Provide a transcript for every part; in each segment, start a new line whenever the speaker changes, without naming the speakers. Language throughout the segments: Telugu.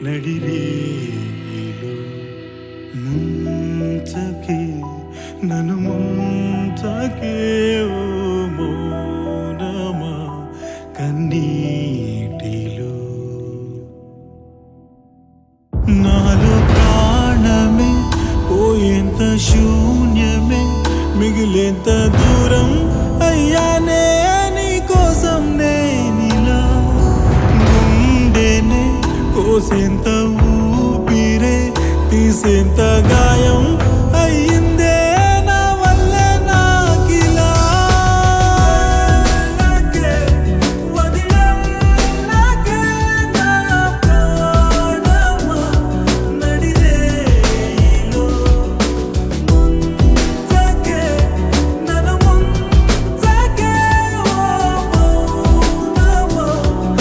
నడిరేలో ముంచకే నన్ను ముంచకే ఓ మౌనమా కన్నీటిలో నాలో ప్రాణమే పోయేంత శూన్యమే మిగిలేంత దూరం అయ్యానే నీ కోసం నేనిలా గుండెనే కోసేంత ఊపిరే తీసేంత గాయం అయ్యిందే నా వల్ల నాకిలా వదిలకే నా ప్రాణమా నడిరేలో ముంచకే నన్ను ముంచకే ఓ మౌనమా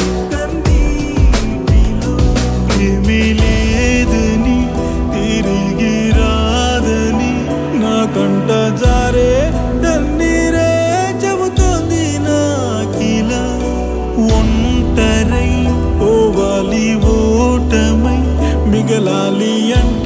కన్నీటిలో ఏమీ లేదని తిరిగి రాదని నా కంట జారే కన్నీరే చెబుతోంది నాకిలా ఒంటరై పోవాలి ఓటమై మిగలాలి అంటే